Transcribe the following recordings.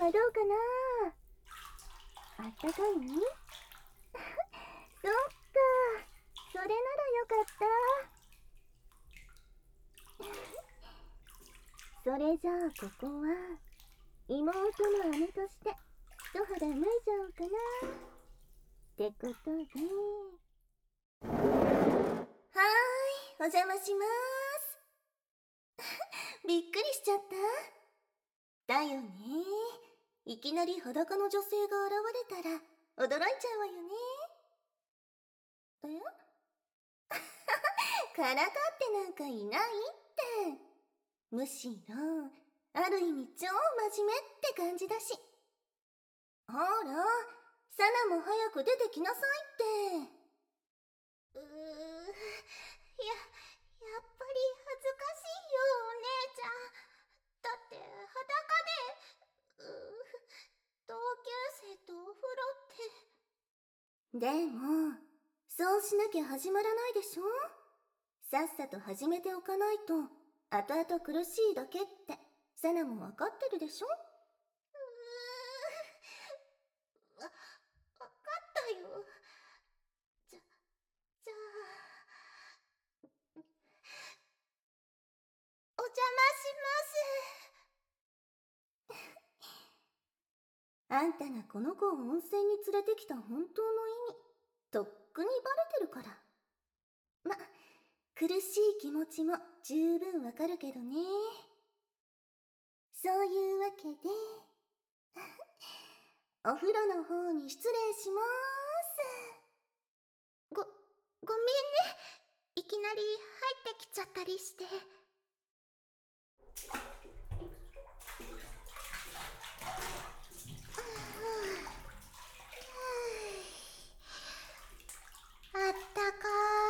はどうかな。あったかいそっか、それならよかった。それじゃあここは妹の姉として一肌脱いじゃおうかなってことで。お邪魔しまーす。びっくりしちゃった。だよね。いきなり裸の女性が現れたら驚いちゃうわよね。からかってなんかいないって。むしろある意味超真面目って感じだし。ほら、サナも早く出てきなさいって。やっぱり恥ずかしいよ、お姉ちゃん。だって裸で、同級生とお風呂って。でも、そうしなきゃ始まらないでしょ。さっさと始めておかないと、後々苦しいだけって、サナもわかってるでしょ。わかったよ。じゃあ、お邪魔します。あんたがこの子を温泉に連れてきた本当の意味、とっくにバレてるから。ま、苦しい気持ちも十分わかるけどね。そういうわけでお風呂の方に失礼しまーす。ごめんね。いきなり入ってきちゃったりして。あったか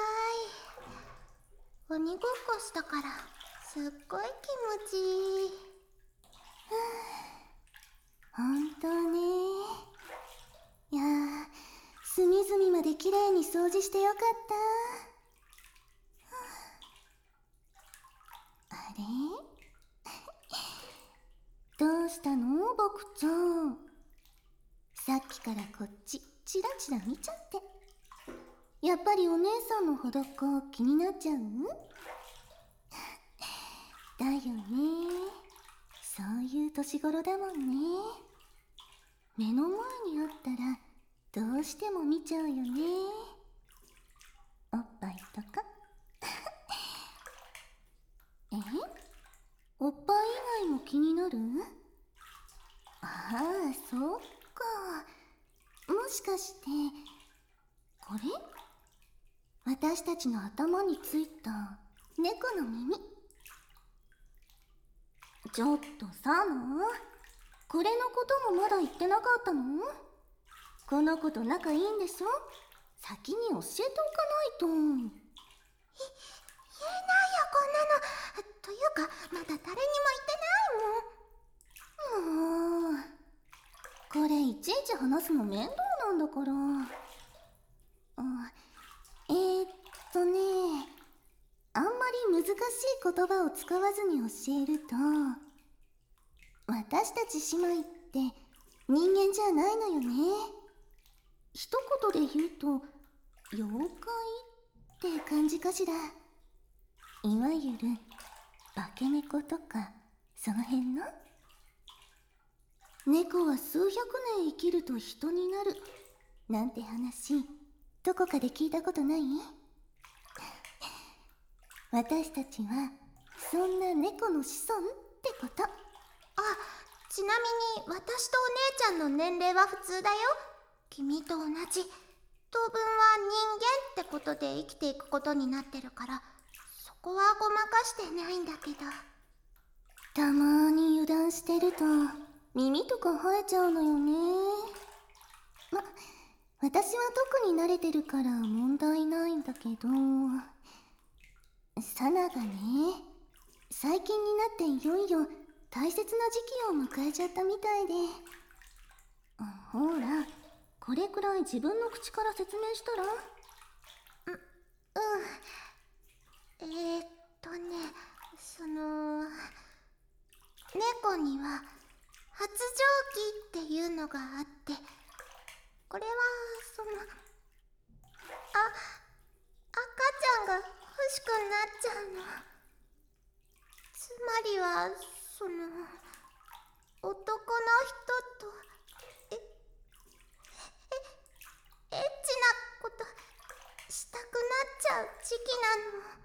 ーい。鬼ごっこしたからすっごい気持ちいい。ほんとね。いやー、隅々まできれいに掃除してよかった。あれどうしたの、ボクちゃん。さっきからこっちチラチラ見ちゃって。やっぱりお姉さんの裸気になっちゃう？だよね。そういう年頃だもんね。目の前にあったらどうしても見ちゃうよね。おっぱいとかおっぱい以外も気になる？ああ、そっか。もしかしてこれ？私たちの頭についた猫の耳。ちょっとサナ、これのこともまだ言ってなかったの？この子と仲いいんでしょ？先に教えておかないと。言えないよ、こんなの。というか、まだ誰にも言ってないもん。もう、これいちいち話すの面倒なんだから。あんまり難しい言葉を使わずに教えると、私たち姉妹って人間じゃないのよね。一言で言うと妖怪って感じかしら。いわゆる化け猫とかその辺の。猫は数百年生きると人になるなんて話、どこかで聞いたことない？私たちはそんな猫の子孫ってこと。ちなみに私とお姉ちゃんの年齢は普通だよ。君と同じ。当分は人間ってことで生きていくことになってるから、そこはごまかしてないんだけど。たまーに油断してると耳とか生えちゃうのよね。私は特に慣れてるから問題ないんだけど、サナがね、最近になっていよいよ大切な時期を迎えちゃったみたいで。ほら、これくらい自分の口から説明したら？猫には発情期っていうのがあって、これは赤ちゃんが欲しくなっちゃうの。つまりは男の人とエッチなことしたくなっちゃう時期なの。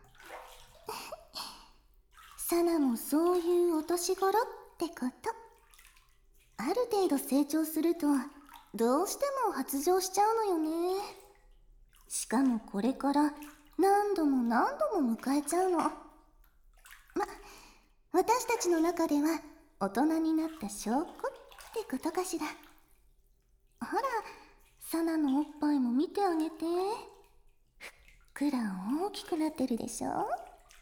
サナもそういうお年頃ってこと。ある程度成長するとどうしても発情しちゃうのよね。しかもこれから何度も何度も迎えちゃうの。私たちの中では大人になった証拠ってことかしら。ほら、サナのおっぱいも見てあげて。ふっくら大きくなってるでしょ。 あんまり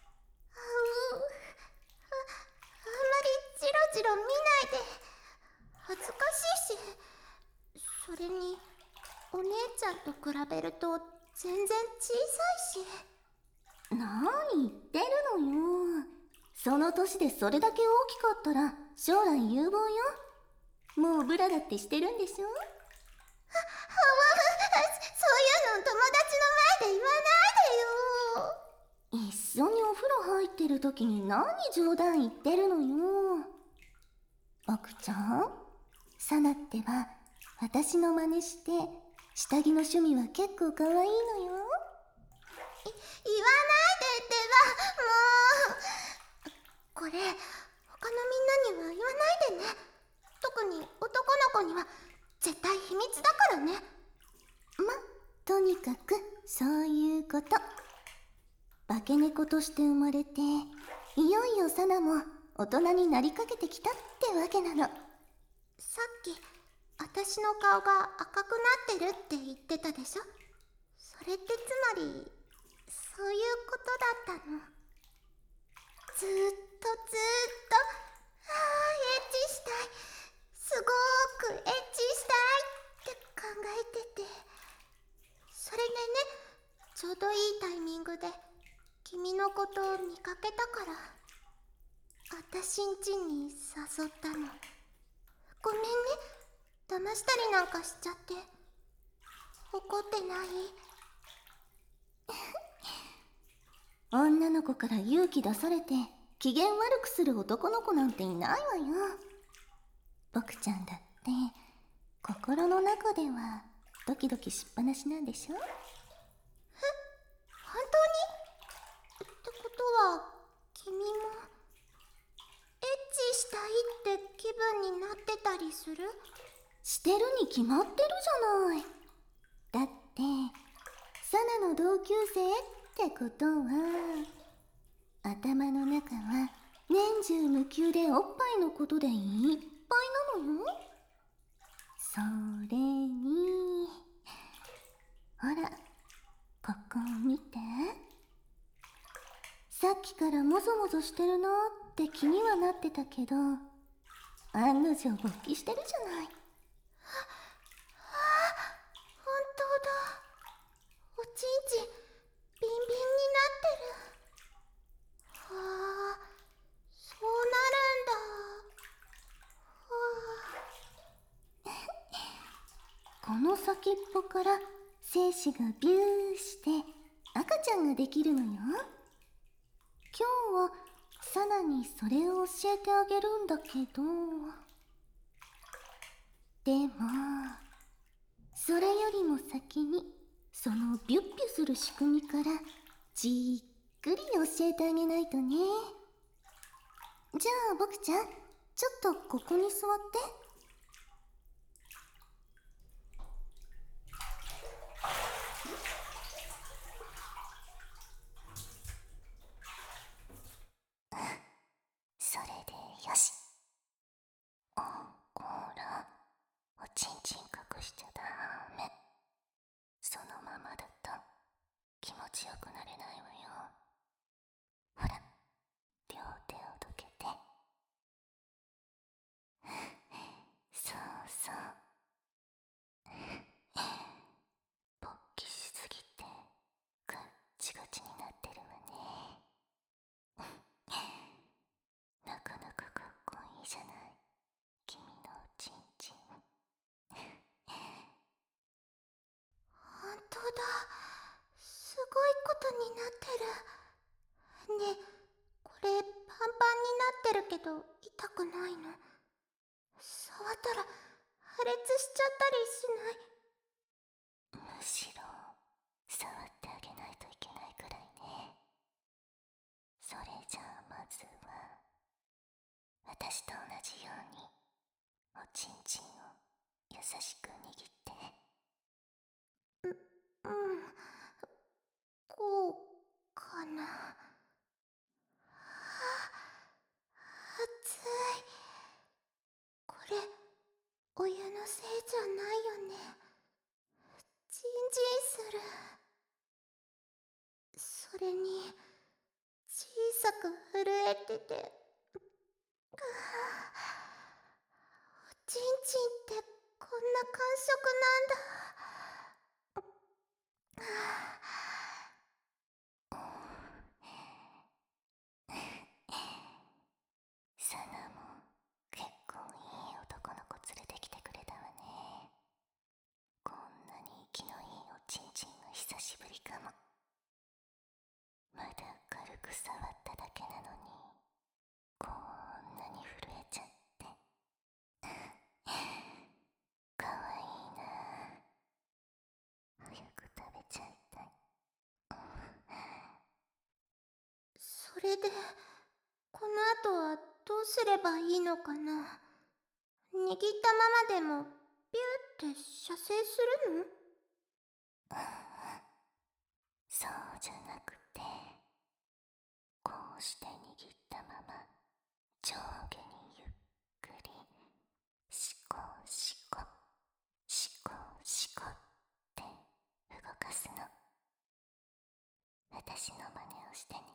ジロジロ見ないで。恥ずかしいし、それにお姉ちゃんと比べると全然小さいし。 何言ってるのよ。その年でそれだけ大きかったら将来有望よ。もうブラだってしてるんでしょ。そういうの友達の前で言わないでよ。 一緒にお風呂入ってる時に何冗談言ってるのよ。僕ちゃん、サナってば私の真似して下着の趣味は結構可愛いのよ。 言わないでってば、もう。これ他のみんなには言わないでね。特に男の子には絶対秘密だからね。 とにかくそういうこと。化け猫として生まれて、いよいよサナも大人になりかけてきたってわけなの。 さっき私の顔が赤くなってるって言ってたでしょ。それってつまりそういうことだったの。ずーっとエッチしたい、すごーくエッチしたいって考えてて、それでね、ちょうどいいタイミングで君のことを見かけたから私ん家に誘ったの。ごめんね、騙したりなんかしちゃって。怒ってない？ 女の子から勇気出されて機嫌悪くする男の子なんていないわよ。僕ちゃんだって心の中ではドキドキしっぱなしなんでしょ。 本当に？ってことは君もエッチしたいって気分になってたりする？ してるに決まってるじゃない。だってサナの同級生ってことは頭の中は年中無休でおっぱいのことでいっぱいなのよ。それにほら、ここ見て。さっきからもぞもぞしてるなって気にはなってたけど、案の定勃起してるじゃない。 本当だ。おちんちんビンビンになってる。はあ、そうなるんだ。 この先っぽから精子がビューして赤ちゃんができるのよ。今日はサナにそれを教えてあげるんだけど、でもそれよりも先にそのビュッビュする仕組みからじっくり教えてあげないとね。じゃあ僕ちゃん、ちょっとここに座って。それでよし。ほら、おちんちん隠しちゃダメ。そのままだと気持ちよくなれないわよ。ほら、両手をどけて。そうそう。勃起しすぎてガッチガチになってるわね。なかなかかっこいいじゃない、君の当だ。すごいことになってる。ねえ、これパンパンになってるけど痛くないの？触ったら破裂しちゃったりしない？ むしろ触ってあげないといけないくらいね。それじゃあまずは私と同じようにおちんちんを優しく握って。 うん、こうかな。熱い。これお湯のせいじゃないよね。ジンジンする。それに小さく震えてて、おちんちんってこんな感触なんだ。 サナも結構いい男の子連れてきてくれたわね。こんなに息のいいおちんちんは久しぶりかも。まだ軽く触っただけなのにこんなに震えちゃってかわいいな。早く食べちゃいたい。 それでこの後はどうすればいいのかな。握ったままでもピューって射精するの？ そうじゃなくて、こうして握ったまま上下にゆっくりシコシコシコシコって動かすの。私の真似をしてね。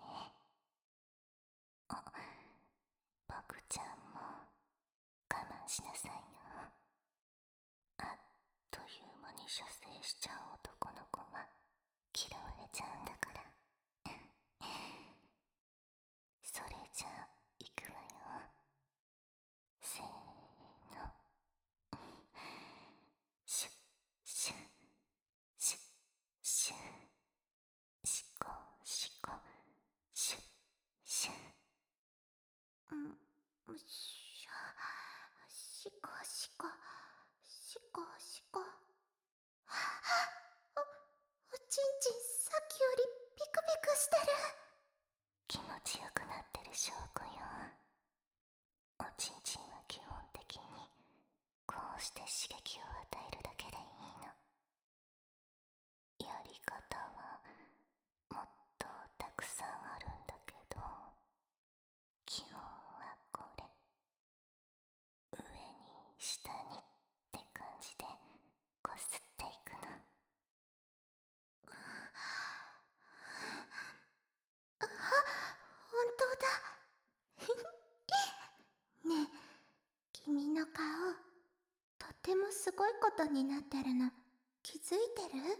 僕ちゃんも我慢しなさいよ。あっという間に射精しちゃう男の子は嫌われちゃうんだから。それじゃあいくわよ。せーの。シュッシュッシュッシュッシコシコシュッシュッ。 しこしこしこしこ。おちんちんさっきよりピクピクしてる。 気持ちよくなってる証拠よ。おちんちんは基本的にこうして刺激を与えるだけでいいの。やり方はもっとたくさんあるんだけど、基本はこれ。上に下にって感じでこすっていくの。 本当だ。ねえ、君の顔とってもすごいことになってるの気づいてる？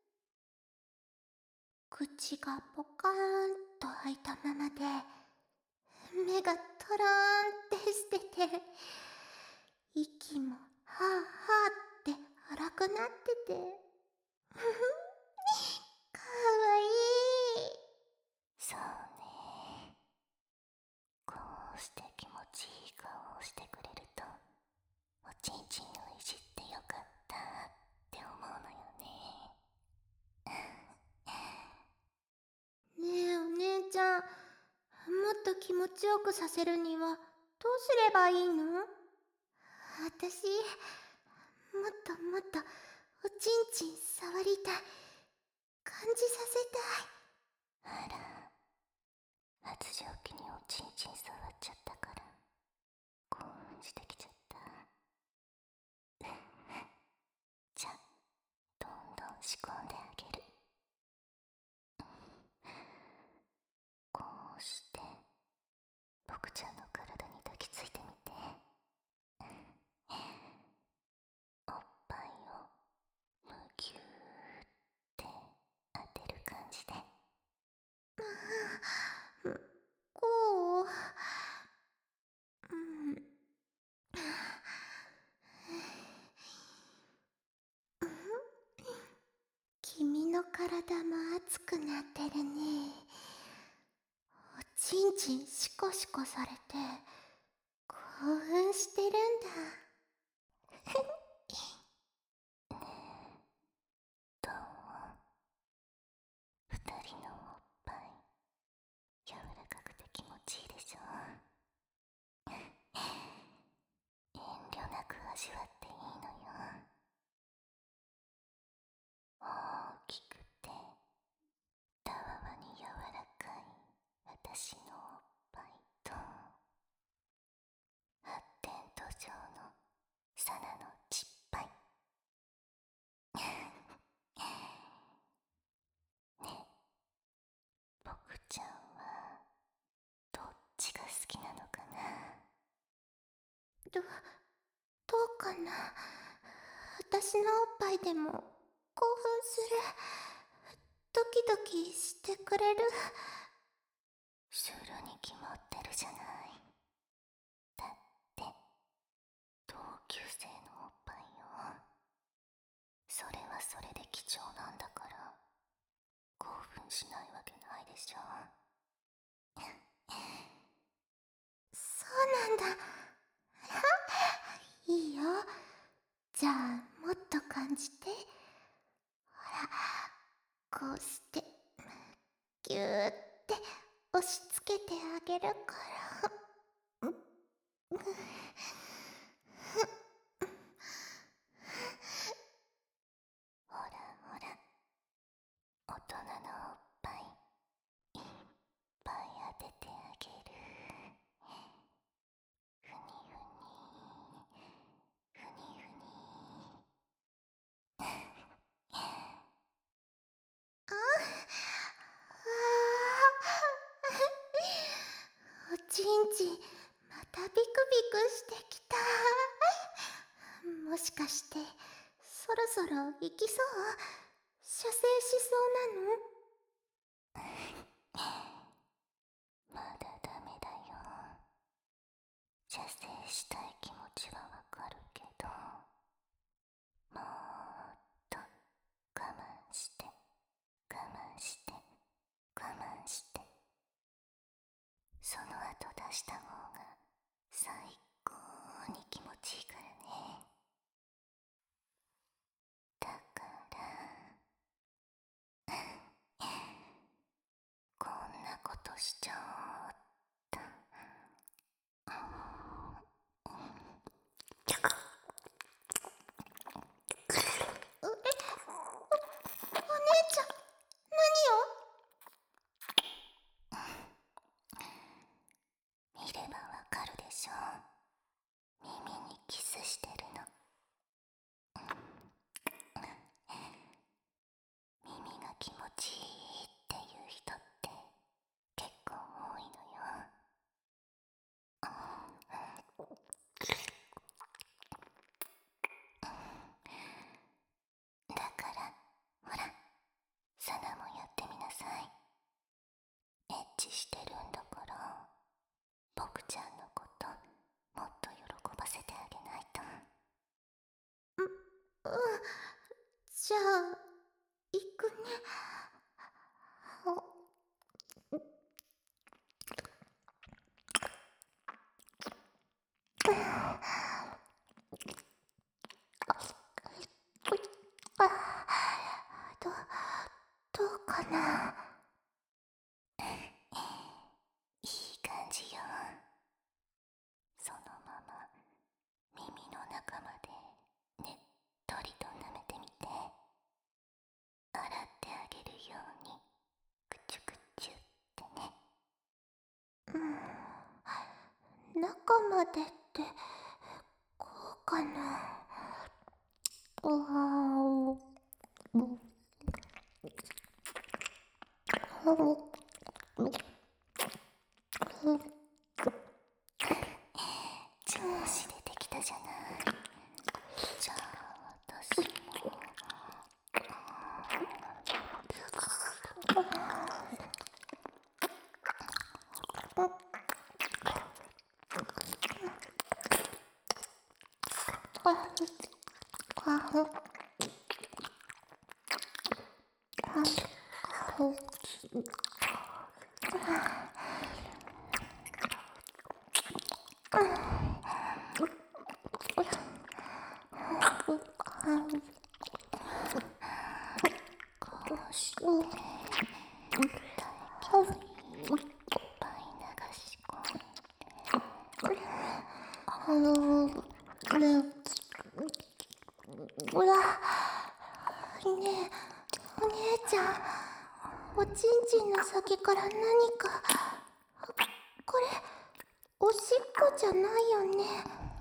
口がポカーンと開いたままで目がトローンってしてて、息もはあはあって荒くなっててかわいい。 そうね。こうして気持ちいい顔をしてくれると、おちんちんをいじってよかったって思うのよね。 ねえお姉ちゃん、もっと気持ちよくさせるにはどうすればいいの？私もっともっとおちんちん触りたい、感じさせたい。 あら、発情期におちんちん触っちゃったから興奮してきちゃった。じゃあどんどん仕込んであげる。こうして僕ちゃんの体に抱きついてみて。おっぱいをむぎゅーって当てる感じで。 こう、 体も熱くなってるね。おちんちんシコシコされて興奮してるんだ。 どう？二人のおっぱい柔らかくて気持ちいいでしょ。遠慮なく味わっていいのよ。大きくてたわわに柔らかい私のおっぱいと、発展途上のサナのちっぱい。ね、僕ちゃんはどっちが好きなのかな。 どうかな。私のおっぱいでも興奮する。ドキドキしてくれる。 するに決まってるじゃない。だって同級生のおっぱいよ。それはそれで貴重なんだから興奮しないわけないでしょ。 そうなんだ。いいよ。じゃあもっと感じて。ほら、こうしてぎゅーって押し付けてあげるから。 ほらほら、大人のおっぱいいっぱい当ててあげる。ふにふにふにふに。 おちんちんまたビクビクしてきた。もしかしてそろそろ行きそう？射精しそうなの？ まだダメだよ。射精したい気持ちはわかるけど、もっと我慢して我慢して我慢して、その後出した方が最高に気持ちいいからね。だからこんなことしちゃおうっと。 お姉ちゃん、 見ればわかるでしょ。耳にキスしてるの。耳が気持ちいいっていう人って結構多いのよ。だからほら、サナもやってみなさい。エッチしてるんだから僕ちゃんのこともっと喜ばせてあげないと。 じゃあ行くね。どうかな。 いい感じよ。そのまま耳の中までねっとりと舐めてみて。洗ってあげるようにくちゅくちゅってね。 中までってこうかな。 調子出てきたじゃない。じゃあ私もねえ、お姉ちゃん、おちんちんの先から何か。これ、おしっこじゃないよね。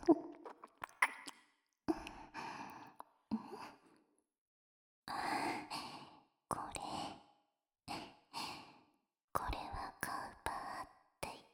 これはカウパーって言って、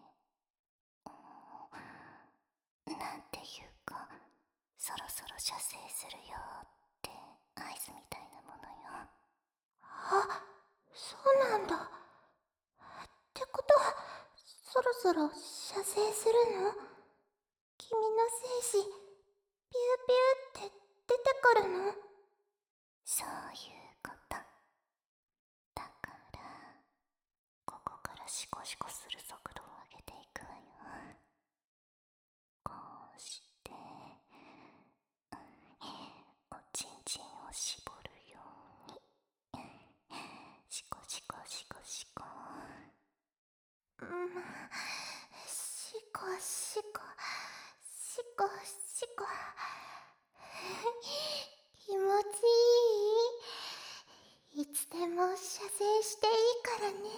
なんていうか、そろそろ射精するよって合図みたいなものよ。 あ、そうなんだ。ってことは、そろそろ射精するの？君の精子、ピューピューって出てくるの？ そういうこと。だから、ここからシコシコする速度を上げていくわよ。こうして、おちんちんを絞るように。シコシコシコシコ。 シコシコ、シコシコ。気持ちいい？いつでも射精していいからね。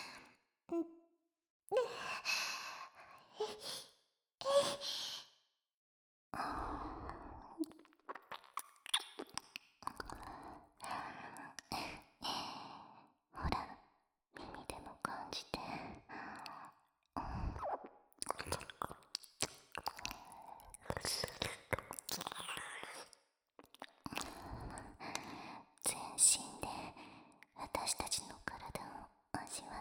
ほら、耳でも感じて。全身で私たちの体を味わって。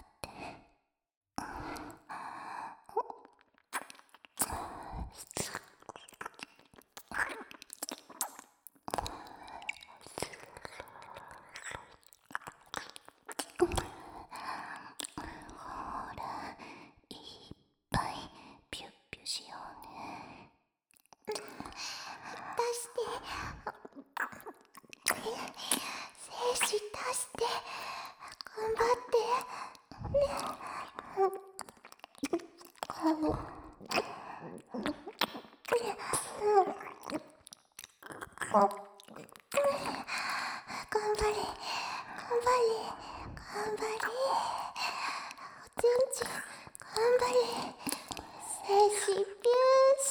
ほら、いっぱいピュッピュしようね。 出して。精子出して。頑張って。ね。頑張れ、頑張れ、頑張れ。おちんちん、頑張れ。精子ピューして。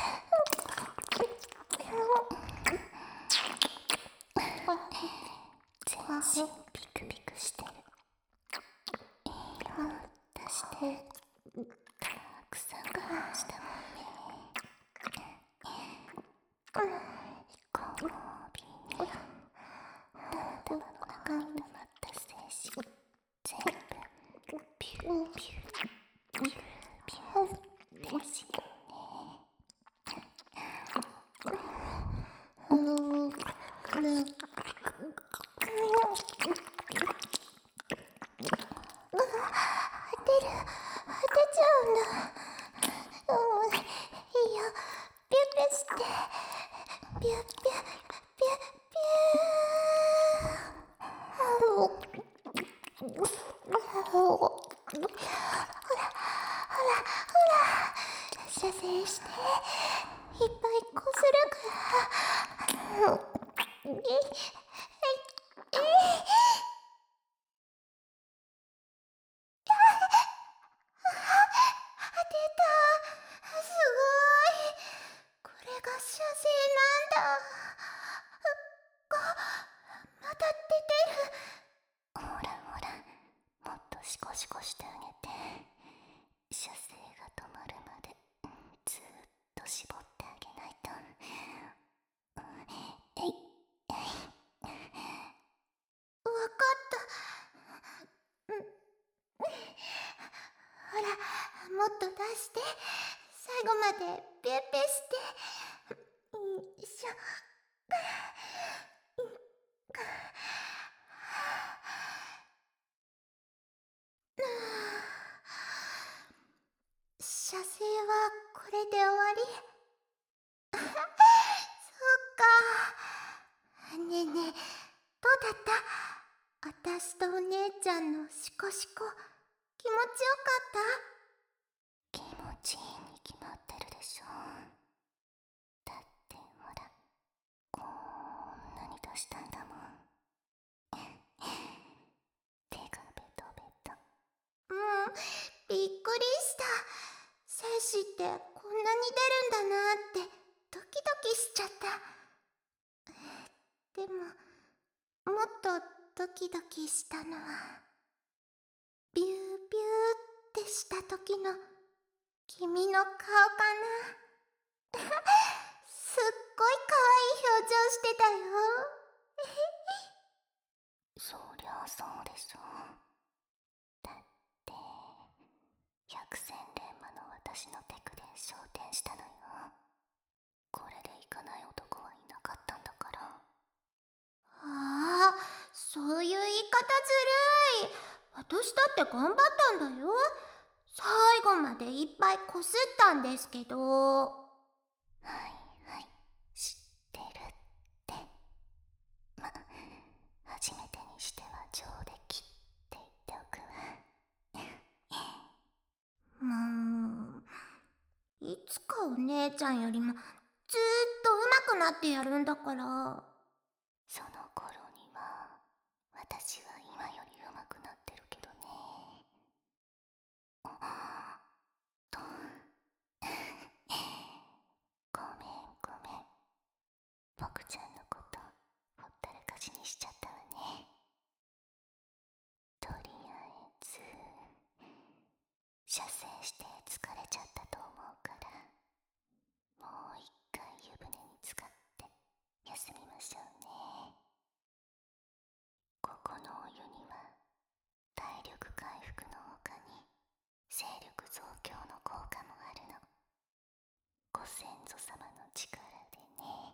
全身ピクピクしてる。いいよ、出して。たくさん我慢したもんね。ご褒美に、玉の中に溜まった精子全部ピューピューピューピューですよね。 当てちゃうんだ。いいよ、ピュッピュして。ピュッピュッピュッピュー。ほら、射精して。いっぱいこするから。出た。すごい。これが射精なんだ。また出てる。 ほらほら、もっとシコシコしてあげて。射精が止まるまでずーっと絞ってあげないと。えい。 わかった。ほら、もっと出して。最後までピュッピュして。よいしょ。 射精はこれで終わり？そっか。ねえねえ、どうだった？あたしとお姉ちゃんのシコシコ、気持ちよかった？ 気持ちいいに決まってるでしょ。だってほら、こんなに出したんだもん。手がベトベト。 びっくりした。精子ってこんなに出るんだなってドキドキしちゃった。でももっとドキドキしたのはビュービューってした時の君の顔かな。すっごい可愛い表情してたよ。 そりゃそうでしょ。だって百戦錬磨の私のテクで昇天したのよ。これでいかない男はいなかったんだから。 ああ、そういう言い方ずるい。私だって頑張ったんだよ。最後までいっぱいこすったんですけど。 はいはい、知ってるって。ま、初めてにしては上出来って言っておくわ。 いつかお姉ちゃんよりもずーっと上手くなってやるんだから。 その頃には私は今より上手くなってるけどね。とごめんごめん、僕ちゃんのことほったらかしにしちゃったわね。とりあえず射精して疲れちゃったと思うから、もう一回湯船に浸かって休みましょうね。ここのお湯には体力回復の他に精力増強の効果もあるの。ご先祖様の力でね。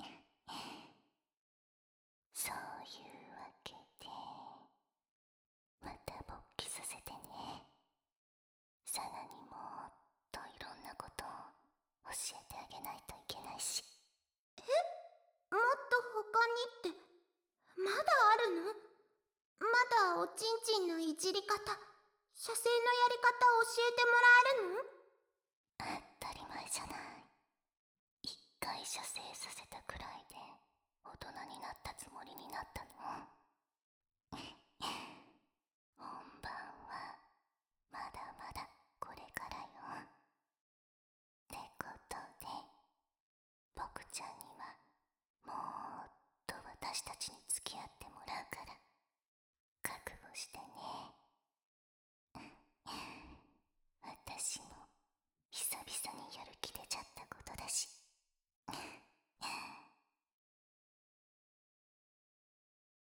そういうわけでまた勃起させてね。サナにもっといろんなことを教えてあげないといけないし。 もっと他にって、まだあるの？まだおちんちんのいじり方、射精のやり方教えてもらえるの？ 当たり前じゃない。一回射精させたくらいで大人になったつもりになったの？本番はまだまだこれからよ。ってことで、僕ちゃんにはもっと私たちに付き合って